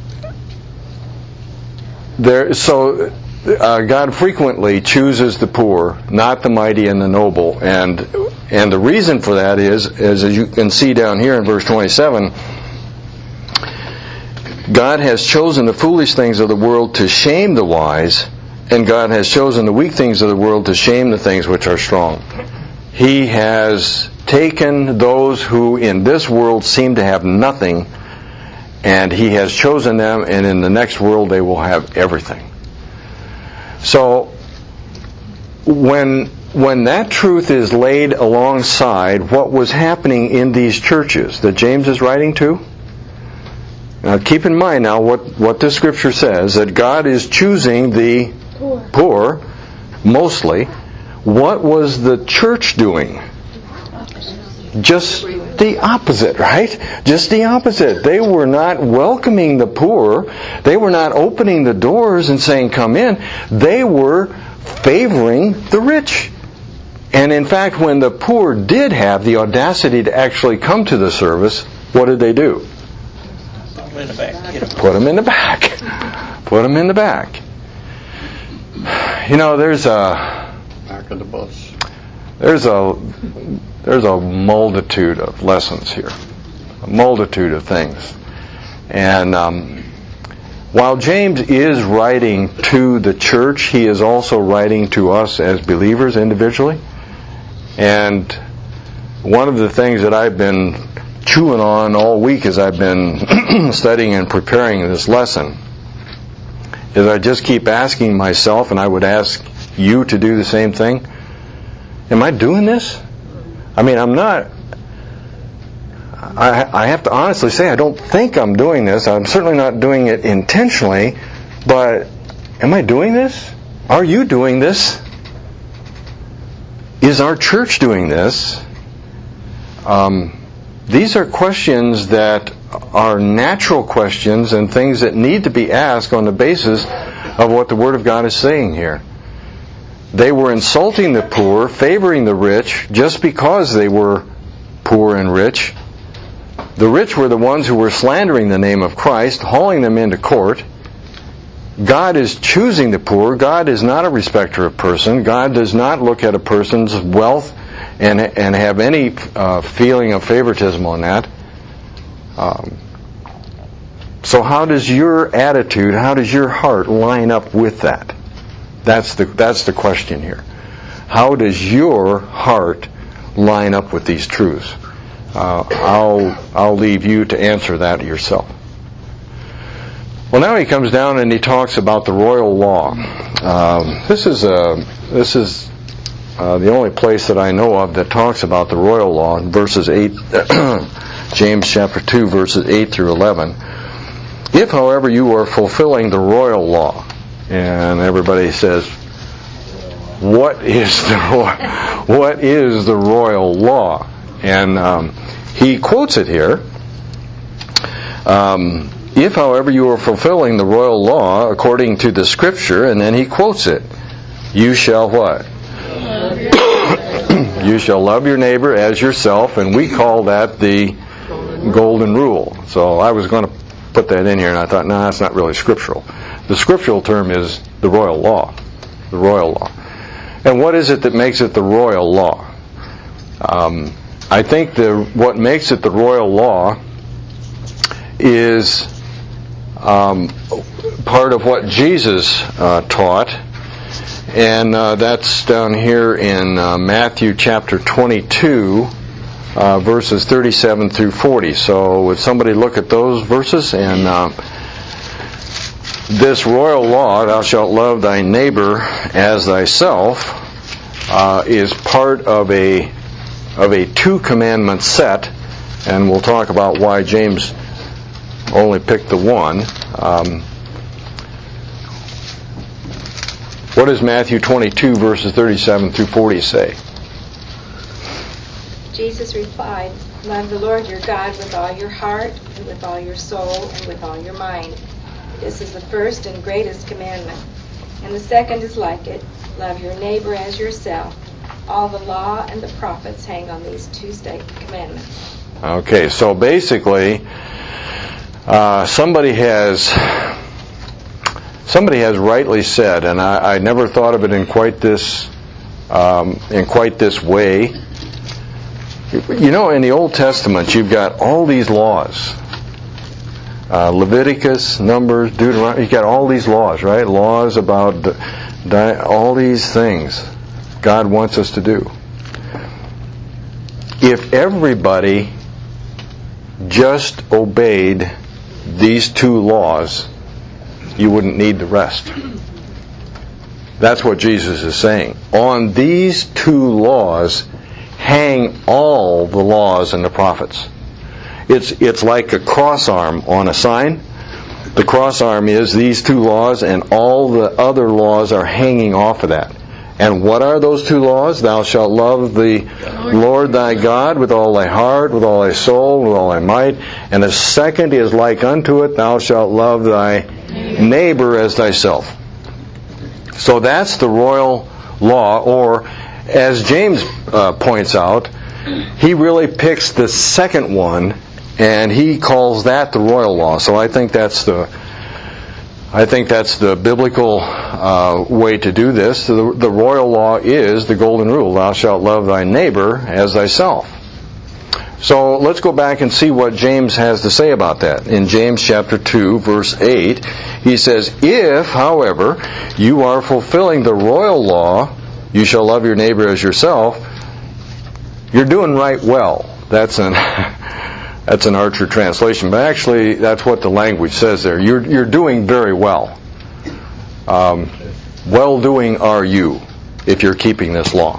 There, so uh, God frequently chooses the poor, not the mighty and the noble, and and the reason for that is, is as you can see down here in verse twenty-seven, God has chosen the foolish things of the world to shame the wise, and God has chosen the weak things of the world to shame the things which are strong. He has taken those who in this world seem to have nothing, and He has chosen them, and in the next world they will have everything. So, when when that truth is laid alongside what was happening in these churches that James is writing to, now keep in mind now what, what this scripture says, that God is choosing the poor. poor, mostly. What was the church doing? Just the opposite, right? Just the opposite. They were not welcoming the poor. They were not opening the doors and saying, come in. They were favoring the rich. And in fact, when the poor did have the audacity to actually come to the service, what did they do? Put them in the back. Put them in the back. Put them in the back. You know, there's a... Back of the bus. There's a... There's a multitude of lessons here. A multitude of things. And um, while James is writing to the church, he is also writing to us as believers individually. And one of the things that I've been chewing on all week as I've been studying and preparing this lesson is I just keep asking myself, and I would ask you to do the same thing, am I doing this? I mean, I'm not... I, I have to honestly say I don't think I'm doing this. I'm certainly not doing it intentionally, but am I doing this? Are you doing this? Is our church doing this? Um, these are questions that are natural questions and things that need to be asked on the basis of what the Word of God is saying here. They were insulting the poor, favoring the rich, just because they were poor and rich. The rich were the ones who were slandering the name of Christ, hauling them into court. God is choosing the poor. God is not a respecter of person. God does not look at a person's wealth and and have any uh, feeling of favoritism on that. Um, so how does your attitude, how does your heart line up with that? That's the that's the question here. How does your heart line up with these truths? Uh, I'll I'll leave you to answer that yourself. Well, now he comes down and he talks about the royal law. Um, this is a this is uh, the only place that I know of that talks about the royal law. In verses eight, James chapter two, verses eight through eleven. If, however, you are fulfilling the royal law, and everybody says, "What is the what is the royal law?" And um, he quotes it here. Um, If, however, you are fulfilling the royal law according to the Scripture, and then he quotes it, you shall what? You shall love your neighbor as yourself, and we call that the golden rule. So I was going to put that in here, and I thought, no, that's not really scriptural. The scriptural term is the royal law. The royal law. And what is it that makes it the royal law? Um, I think the what makes it the royal law is Um, part of what Jesus uh, taught, and uh, that's down here in uh, Matthew chapter twenty-two, uh, verses thirty-seven through forty. So would somebody look at those verses? And uh, this royal law, thou shalt love thy neighbor as thyself, uh, is part of a of a two commandment set, and we'll talk about why James only picked the one. Um, what does Matthew twenty-two, verses thirty-seven through forty say? Jesus replied, love the Lord your God with all your heart, and with all your soul, and with all your mind. This is the first and greatest commandment. And the second is like it, love your neighbor as yourself. All the law and the prophets hang on these two state commandments. Okay, so basically, Uh, somebody has somebody has rightly said, and I, I never thought of it in quite this um, in quite this way. You know, in the Old Testament, you've got all these laws: uh, Leviticus, Numbers, Deuteronomy. You've got all these laws, right? Laws about Di- all these things God wants us to do. If everybody just obeyed these two laws, you wouldn't need the rest. That's what Jesus is saying. On these two laws hang all the laws and the prophets. It's it's like a cross arm on a sign. The cross arm is these two laws, and all the other laws are hanging off of that. And what are those two laws? Thou shalt love the Lord thy God with all thy heart, with all thy soul, with all thy might. And the second is like unto it, thou shalt love thy neighbor as thyself. So that's the royal law, or as James uh, points out, he really picks the second one and he calls that the royal law. So I think that's the I think that's the biblical uh, way to do this. The, the royal law is the golden rule: thou shalt love thy neighbor as thyself. So let's go back and see what James has to say about that. In James chapter two, verse eight, he says, "If, however, you are fulfilling the royal law, you shall love your neighbor as yourself," you're doing right well. That's an that's an Archer translation, but actually that's what the language says there. You're you're doing very well. Um, well doing are you if you're keeping this law.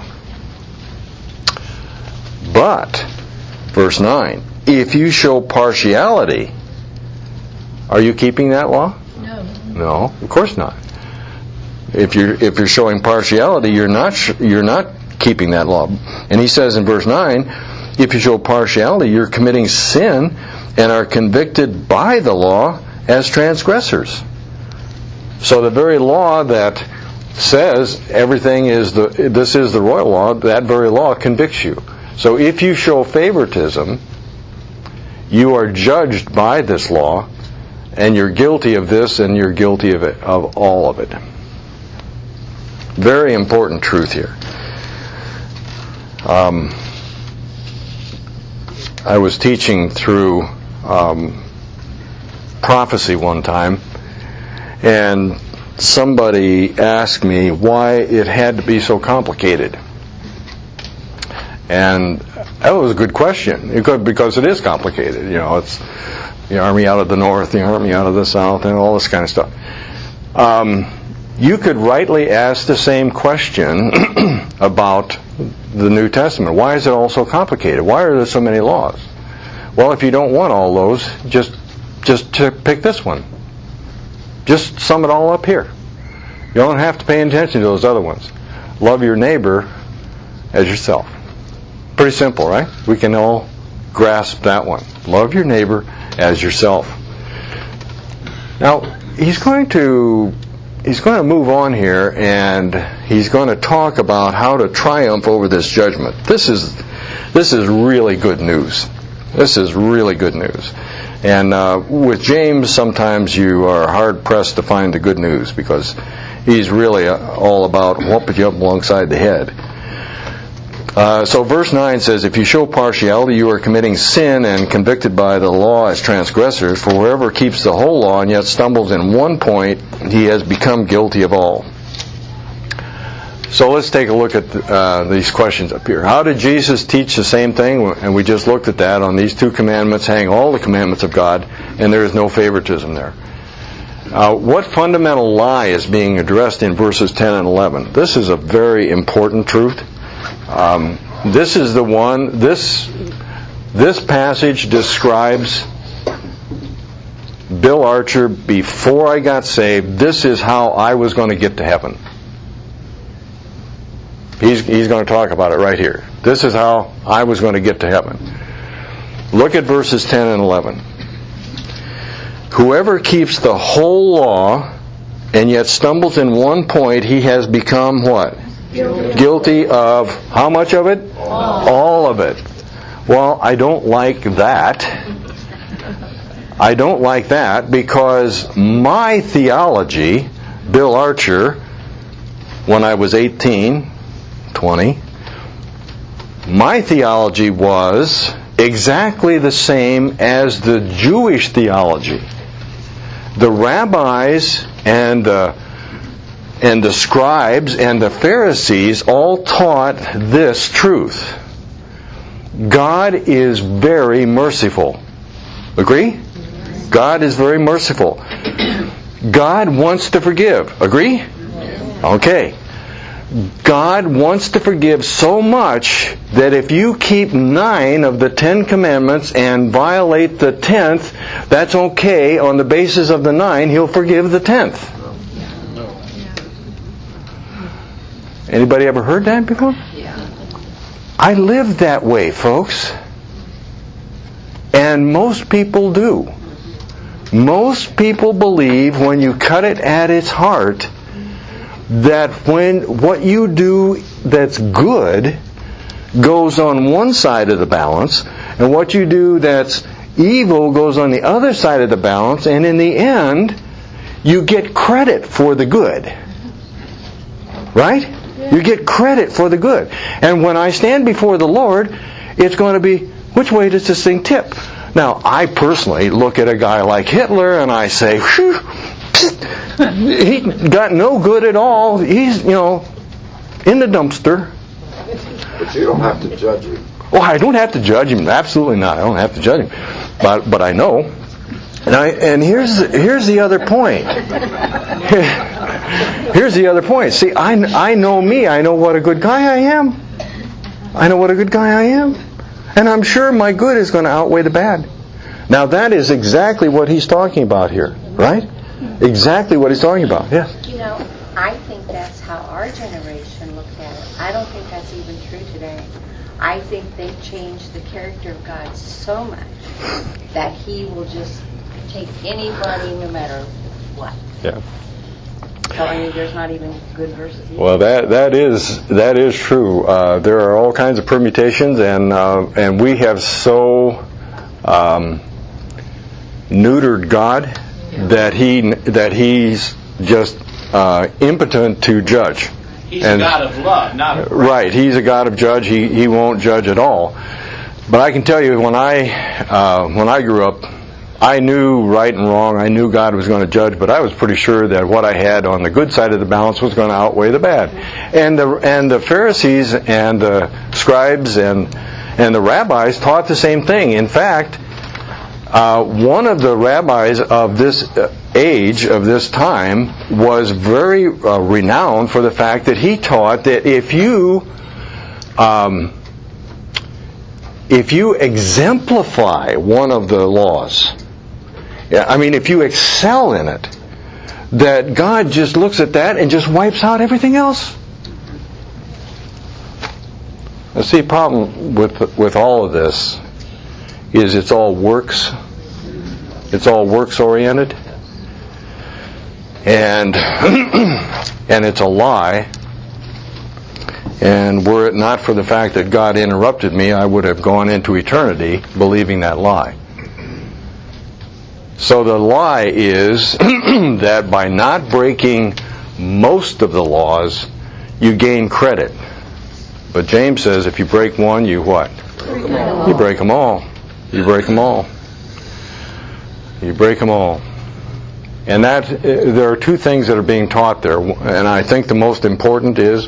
But verse nine, if you show partiality, are you keeping that law? No. No, of course not. If you're if you're showing partiality, you're not you're not keeping that law. And he says in verse nine, if you show partiality, you're committing sin and are convicted by the law as transgressors. So the very law that says everything is the this is the royal law, that very law convicts you. So if you show favoritism, you are judged by this law, and you're guilty of this, and you're guilty of it, of all of it. Very important truth here. Um, I was teaching through um, prophecy one time, and somebody asked me why it had to be so complicated. And that was a good question. It could, because it is complicated. You know, it's the army out of the north, the army out of the south, and all this kind of stuff. Um, you could rightly ask the same question about the New Testament. Why is it all so complicated? Why are there so many laws? Well, if you don't want all those, just just to pick this one. Just sum it all up here. You don't have to pay attention to those other ones. Love your neighbor as yourself. Pretty simple, right? We can all grasp that one. Love your neighbor as yourself. Now, he's going to he's going to move on here, and he's going to talk about how to triumph over this judgment. This is this is really good news. This is really good news. And uh, with James, sometimes you are hard-pressed to find the good news, because he's really all about whooping you up alongside the head. Uh, so verse nine says, if you show partiality, you are committing sin and convicted by the law as transgressors. For whoever keeps the whole law and yet stumbles in one point, he has become guilty of all. So let's take a look at uh, these questions up here. How did Jesus teach the same thing? And we just looked at that. On these two commandments hang all the commandments of God, and there is no favoritism there. Uh, what fundamental lie is being addressed in verses ten and eleven? This is a very important truth. Um, this is the one, this, this passage describes Bill Archer before I got saved. This is how I was going to get to heaven. He's, he's going to talk about it right here. This is how I was going to get to heaven. Look at verses ten and eleven. Whoever keeps the whole law and yet stumbles in one point, he has become what? Guilty. Guilty of how much of it? All. All of it. Well, I don't like that. I don't like that because my theology, Bill Archer, when I was eighteen, twenty, my theology was exactly the same as the Jewish theology. The rabbis and the and the scribes and the Pharisees all taught this truth. God is very merciful. Agree? God is very merciful. God wants to forgive. Agree? Okay. God wants to forgive so much that if you keep nine of the Ten Commandments and violate the tenth, that's okay. On the basis of the nine, He'll forgive the tenth. Anybody ever heard that before? I live that way, folks. And most people do. Most people believe, when you cut it at its heart, that when what you do that's good goes on one side of the balance, and what you do that's evil goes on the other side of the balance, and in the end, you get credit for the good. Right? You get credit for the good. And when I stand before the Lord, it's going to be, which way does this thing tip? Now, I personally look at a guy like Hitler and I say, whew, he got no good at all. He's, you know, in the dumpster. But you don't have to judge him. Well, I don't have to judge him. Absolutely not. I don't have to judge him. But but I know. And I and here's here's the other point. Here's the other point. See, I, I know me. I know what a good guy I am. I know what a good guy I am. And I'm sure my good is going to outweigh the bad. Now that is exactly what he's talking about here, right? Exactly what he's talking about, yes. You know, I think that's how our generation looked at it. I don't think that's even true today. I think they've changed the character of God so much that He will just take anybody no matter what. Yeah. Telling you there's not even good verses either. Well, that that is that is true. Uh, there are all kinds of permutations, and uh, and we have so um, neutered God that he that He's just uh, impotent to judge. He's and, a God of love, not of right. right. He's a God of judge. He he won't judge at all. But I can tell you, when I uh, when I grew up, I knew right and wrong. I knew God was going to judge, but I was pretty sure that what I had on the good side of the balance was going to outweigh the bad. And the and the Pharisees and the scribes and and the rabbis taught the same thing. In fact, uh, one of the rabbis of this age, of this time, was very uh, renowned for the fact that he taught that if you um, if you exemplify one of the laws, yeah, I mean, if you excel in it, that God just looks at that and just wipes out everything else. Now, see, the problem with with all of this is it's all works. It's all works oriented, and and it's a lie. And were it not for the fact that God interrupted me, I would have gone into eternity believing that lie. So the lie is that by not breaking most of the laws, you gain credit. But James says if you break one, you what? You break them all. You break them all. You break them all. And that there are two things that are being taught there. And I think the most important is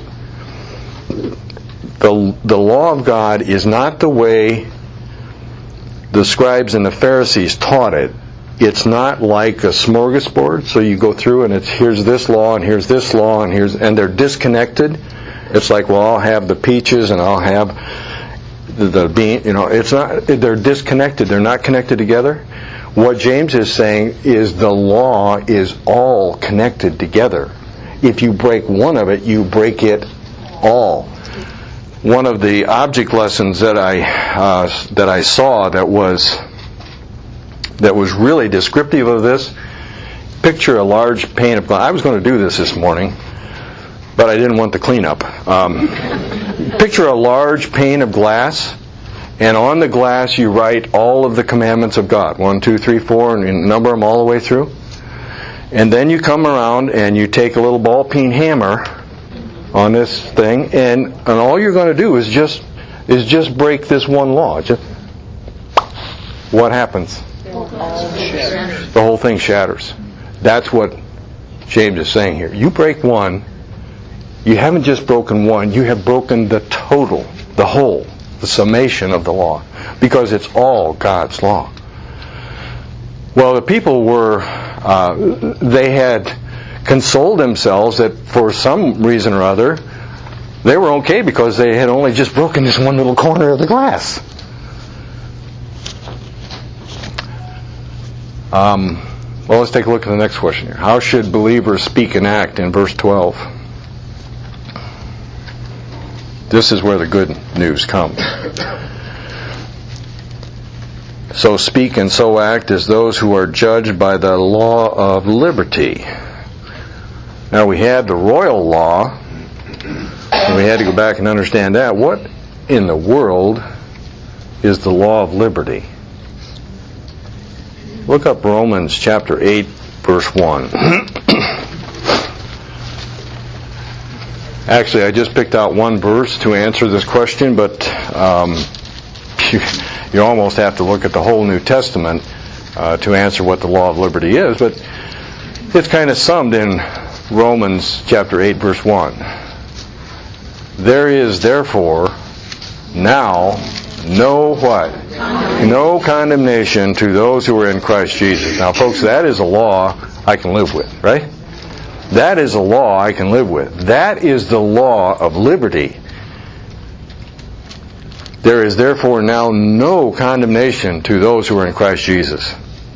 the the law of God is not the way the scribes and the Pharisees taught it. It's not like a smorgasbord, so you go through and it's here's this law and here's this law and here's and they're disconnected. It's like, well, I'll have the peaches and I'll have the, the bean. You know, it's not. They're disconnected. They're not connected together. What James is saying is the law is all connected together. If you break one of it, you break it all. One of the object lessons that I uh, that I saw that was that was really descriptive of this. Picture a large pane of glass. I was going to do this this morning, but I didn't want the cleanup. Um, picture a large pane of glass, and on the glass you write all of the commandments of God. One, two, three, four, and you number them all the way through. And then you come around and you take a little ball-peen hammer on this thing, and, and all you're going to do is just is just break this one law. Just, what happens? The whole thing shatters. That's what James is saying here. You break one, you haven't just broken one, you have broken the total, the whole, the summation of the law, because it's all God's law. Well, the people were, uh, they had consoled themselves that for some reason or other, they were okay because they had only just broken this one little corner of the glass. Um, well, let's take a look at the next question here. How should believers speak and act in verse twelve? This is where the good news comes. So speak and so act as those who are judged by the law of liberty. Now we had the royal law, and we had to go back and understand that. What in the world is the law of liberty? Look up Romans chapter eight, verse one. Actually, I just picked out one verse to answer this question, but um, you, you almost have to look at the whole New Testament uh, to answer what the law of liberty is. But it's kind of summed in Romans chapter eight, verse one. There is therefore now no what? No condemnation to those who are in Christ Jesus. Now, folks, that is a law I can live with, right? That is a law I can live with. That is the law of liberty. There is therefore now no condemnation to those who are in Christ Jesus.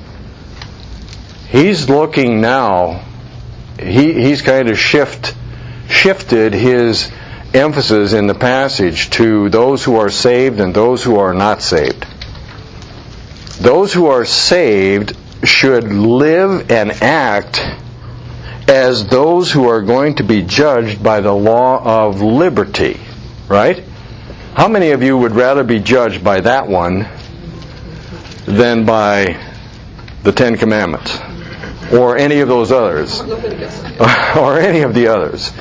He's looking now, he, he's kind of shift, shifted his emphasis in the passage to those who are saved and those who are not saved. Those who are saved should live and act as those who are going to be judged by the law of liberty. Right? How many of you would rather be judged by that one than by the Ten Commandments? Or any of those others? Or any of the others?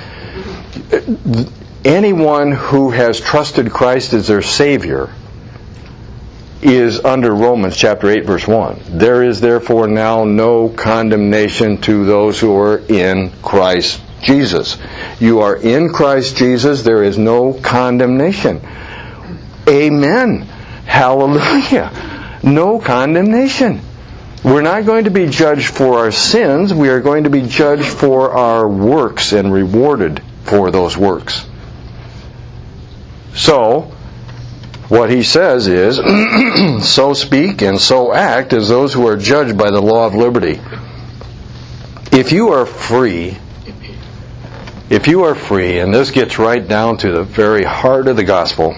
Anyone who has trusted Christ as their Savior is under Romans chapter eight, verse one. There is therefore now no condemnation to those who are in Christ Jesus. You are in Christ Jesus, there is no condemnation. Amen. Hallelujah. No condemnation. We're not going to be judged for our sins, we are going to be judged for our works and rewarded for those works. So, what he says is, so speak and so act as those who are judged by the law of liberty. If you are free, if you are free, and this gets right down to the very heart of the gospel,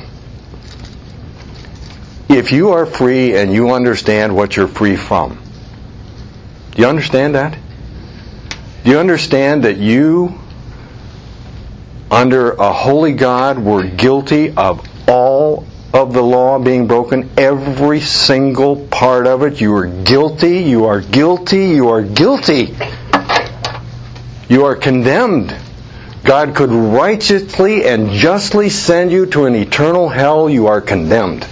if you are free and you understand what you're free from, do you understand that? Do you understand that you, under a holy God, were guilty of all of the law being broken? Every single part of it. You are guilty, you are guilty, you are guilty. You are condemned. God could righteously and justly send you to an eternal hell. You are condemned.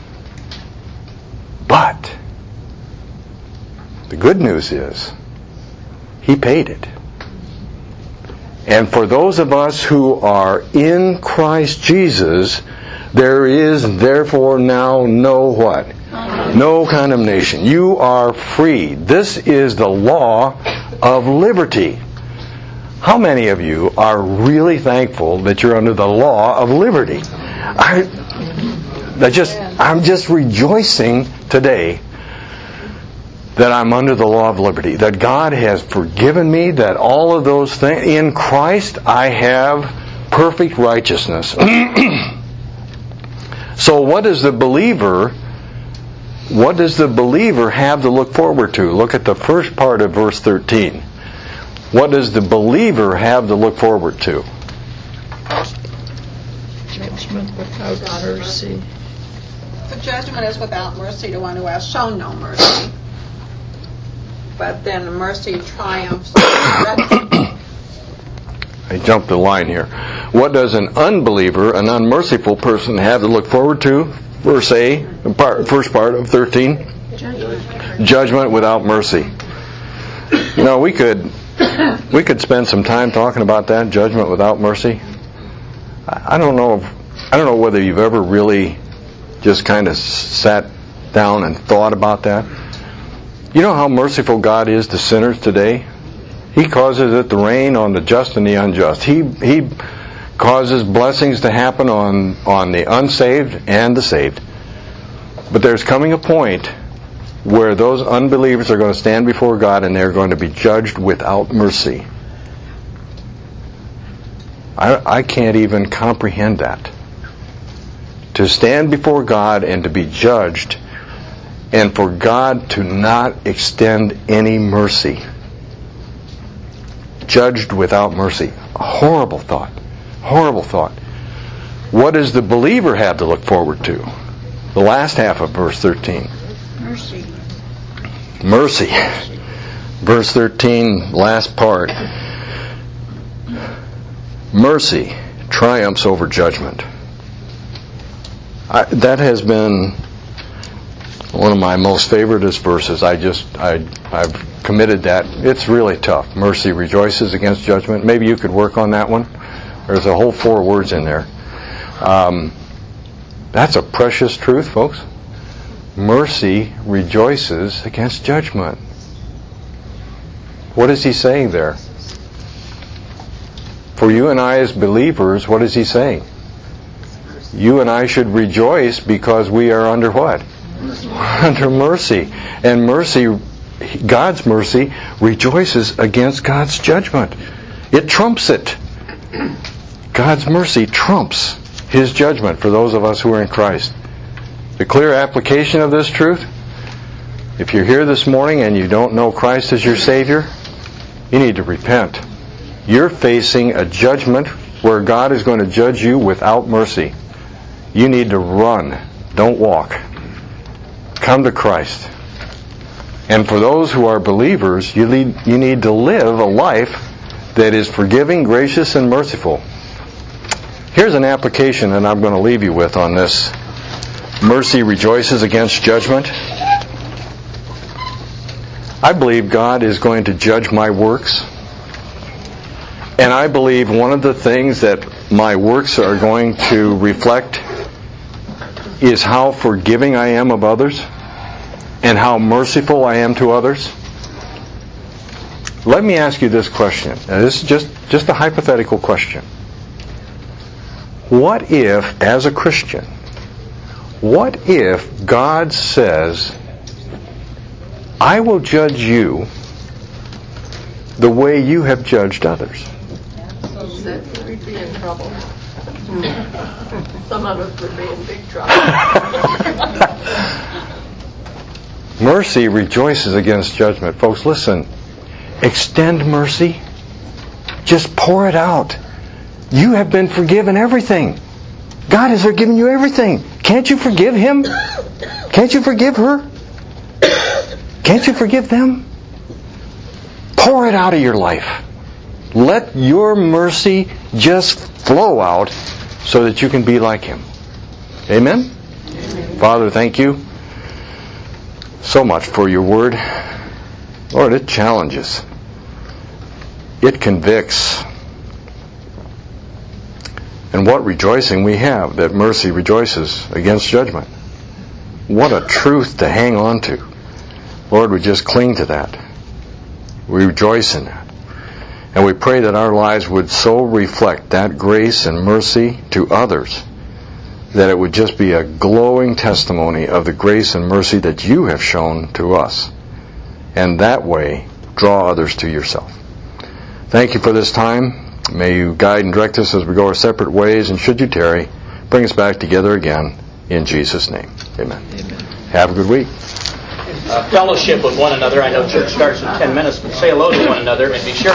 But the good news is, He paid it. And for those of us who are in Christ Jesus, there is therefore now no what? No condemnation. You are free. This is the law of liberty. How many of you are really thankful that you're under the law of liberty? I, I just, I'm just rejoicing today that I'm under the law of liberty, that God has forgiven me, that all of those things, in Christ I have perfect righteousness. So what does the believer, what does the believer have to look forward to? Look at the first part of verse thirteen. What does the believer have to look forward to? Judgment without mercy. The judgment is without mercy to one who has shown no mercy. But then mercy triumphs. I jumped the line here. What does an unbeliever, an unmerciful person, have to look forward to? Verse A, the part, first part of thirteen. Judgment. Judgment without mercy. Now we could We could spend some time talking about that, judgment without mercy. I don't know if, I don't know whether you've ever really just kind of sat down and thought about that. You know how merciful God is to sinners today? He causes it to rain on the just and the unjust. He He causes blessings to happen on, on the unsaved and the saved. But there's coming a point where those unbelievers are going to stand before God and they're going to be judged without mercy. I, I can't even comprehend that. To stand before God and to be judged, and for God to not extend any mercy. Judged without mercy. A horrible thought. Horrible thought. What does the believer have to look forward to? The last half of verse thirteen. Mercy. Mercy. Verse thirteen, last part. Mercy triumphs over judgment. I, that has been one of my most favoritist verses. I just, I, I've committed that. It's really tough. Mercy rejoices against judgment. Maybe you could work on that one. There's a whole four words in there. Um, that's a precious truth, folks. Mercy rejoices against judgment. What is he saying there? For you and I as believers, what is he saying? You and I should rejoice because we are under what? Under mercy. And mercy, God's mercy, rejoices against God's judgment. It trumps it. God's mercy trumps His judgment for those of us who are in Christ. The clear application of this truth, if you're here this morning and you don't know Christ as your Savior, you need to repent. You're facing a judgment where God is going to judge you without mercy. You need to run. Don't walk. Come to Christ. And for those who are believers, you need, you need to live a life that is forgiving, gracious, and merciful. Here's an application that I'm going to leave you with on this. Mercy rejoices against judgment. I believe God is going to judge my works. And I believe one of the things that my works are going to reflect is how forgiving I am of others and how merciful I am to others. Let me ask you this question. Now, this is just, just a hypothetical question. What if, as a Christian, what if God says, I will judge you the way you have judged others? We'd be in trouble. Some of us would be in big trouble. Mercy rejoices against judgment. Folks, listen. Extend mercy. Just pour it out. You have been forgiven everything. God has forgiven you everything. Can't you forgive him? Can't you forgive her? Can't you forgive them? Pour it out of your life. Let your mercy just flow out so that you can be like him. Amen? Amen. Father, thank you so much for your word. Lord, it challenges. It convicts. And what rejoicing we have that mercy rejoices against judgment. What a truth to hang on to. Lord, we just cling to that. We rejoice in that. And we pray that our lives would so reflect that grace and mercy to others that it would just be a glowing testimony of the grace and mercy that you have shown to us. And that way, draw others to yourself. Thank you for this time. May you guide and direct us as we go our separate ways, and should you tarry, bring us back together again in Jesus' name. Amen. Amen. Have a good week. Uh, fellowship with one another. I know church starts in ten minutes, but say hello to one another and be sure